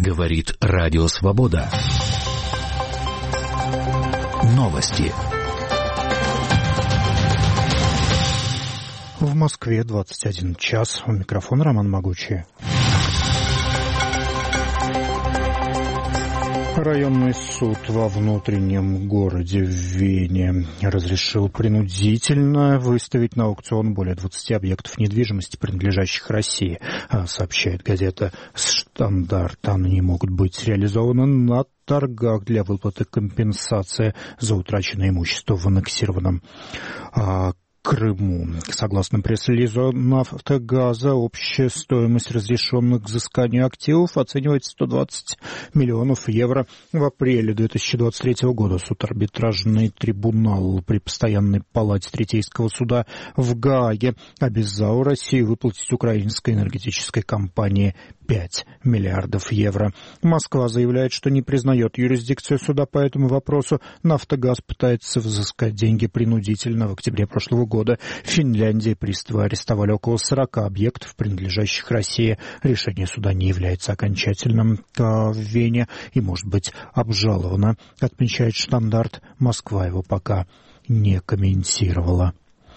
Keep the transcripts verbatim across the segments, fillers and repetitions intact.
Говорит Радио Свобода. Новости. В Москве двадцать один час. У микрофона Роман Могучий. Районный суд во внутреннем городе в Вене разрешил принудительно выставить на аукцион более двадцати объектов недвижимости, принадлежащих России. Сообщает газета «Штандарт». Они могут быть реализованы на торгах для выплаты компенсации за утраченное имущество в аннексированном Крыму. Согласно пресс-релизу «Нафтогаза», общая стоимость разрешенных к взысканию активов оценивается в сто двадцать миллионов евро. В апреле две тысячи двадцать третьего года суд арбитражный трибунал при постоянной палате Третейского суда в Гааге обязал Россию выплатить украинской энергетической компании пять миллиардов евро. Москва заявляет, что не признает юрисдикцию суда по этому вопросу. «Нафтогаз» пытается взыскать деньги принудительно. В октябре прошлого года в Финляндии приставы арестовали около сорока объектов, принадлежащих России. Решение суда не является окончательным в Вене и может быть обжаловано, отмечает «Штандарт». Москва его пока не комментировала.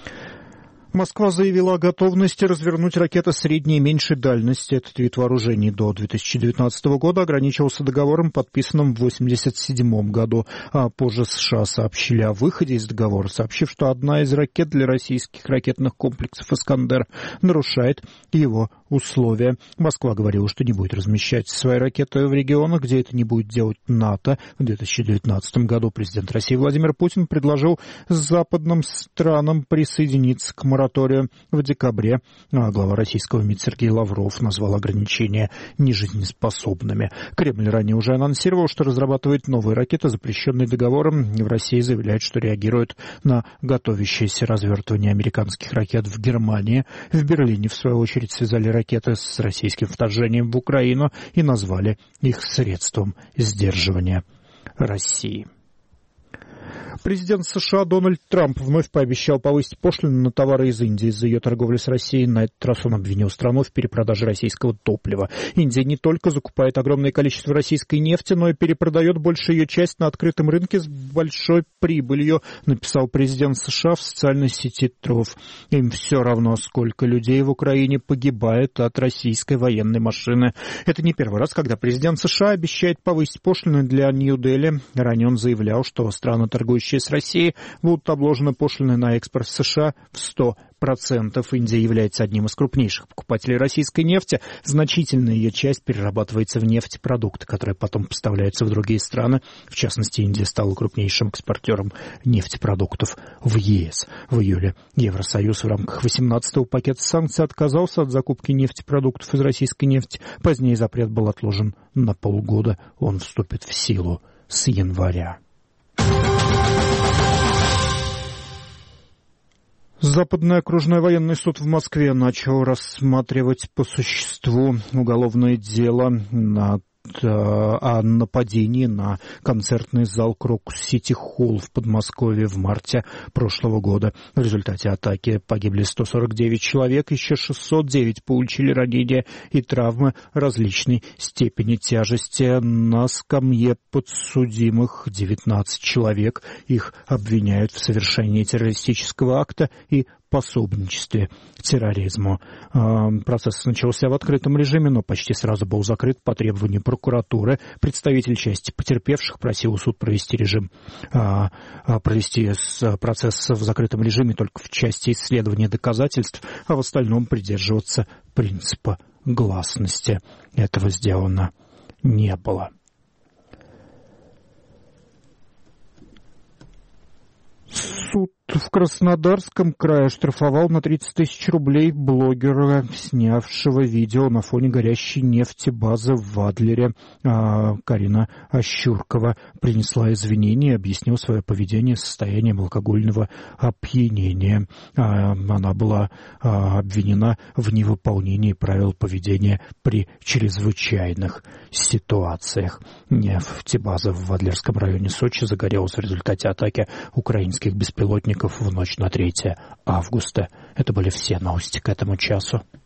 Москва заявила о готовности развернуть ракеты средней и меньшей дальности. Этот вид вооружений до две тысячи девятнадцатого года ограничивался договором, подписанным в восемьдесят седьмом году. А позже США сообщили о выходе из договора, сообщив, что одна из ракет для российских ракетных комплексов «Искандер» нарушает его условия. Москва говорила, что не будет размещать свои ракеты в регионах, где это не будет делать НАТО. В две тысячи девятнадцатом году президент России Владимир Путин предложил западным странам присоединиться к мораторию в декабре. А глава российского МИД Сергей Лавров назвал ограничения нежизнеспособными. Кремль ранее уже анонсировал, что разрабатывает новые ракеты, запрещенные договором. В России заявляют, что реагируют на готовящееся развертывание американских ракет в Германии. В Берлине, в свою очередь, связали ракеты с российским вторжением в Украину и назвали их средством сдерживания России. Президент США Дональд Трамп вновь пообещал повысить пошлины на товары из Индии из-за ее торговли с Россией. На этот раз он обвинил страну в перепродаже российского топлива. Индия не только закупает огромное количество российской нефти, но и перепродает большую ее часть на открытом рынке с большой прибылью, написал президент США в социальной сети Truth. Им все равно, сколько людей в Украине погибает от российской военной машины. Это не первый раз, когда президент США обещает повысить пошлины для Нью-Дели. Ранее он заявлял, что страны, торгующие с Россией, будут обложены пошлиной на экспорт в США в сто процентов. Индия является одним из крупнейших покупателей российской нефти. Значительная ее часть перерабатывается в нефтепродукты, которые потом поставляются в другие страны. В частности, Индия стала крупнейшим экспортером нефтепродуктов в ЕС. В июле Евросоюз в рамках восемнадцатого пакета санкций отказался от закупки нефтепродуктов из российской нефти. Позднее запрет был отложен на полгода. Он вступит в силу с января. Западный окружной военный суд в Москве начал рассматривать по существу уголовное дело на о нападении на концертный зал Крокус Сити Холл в Подмосковье в марте прошлого года. В результате атаки погибли сто сорок девять человек, еще шестьсот девять получили ранения и травмы различной степени тяжести. На скамье подсудимых девятнадцать человек. Их обвиняют в совершении террористического акта и пособничестве терроризму. Процесс начался в открытом режиме, но почти сразу был закрыт по требованию прокуратуры. Представитель части потерпевших просил суд провести режим, провести процесс в закрытом режиме только в части исследования доказательств, а в остальном придерживаться принципа гласности. Этого сделано не было. Суд в Краснодарском крае штрафовал на тридцать тысяч рублей блогера, снявшего видео на фоне горящей нефтебазы в Адлере. А Карина Ощуркова принесла извинения и объяснила свое поведение состоянием алкогольного опьянения. А она была а, обвинена в невыполнении правил поведения при чрезвычайных ситуациях. Нефтебаза в Адлерском районе Сочи загорелась в результате атаки украинских беспилотников в ночь на третье августа. Это были все новости к этому часу.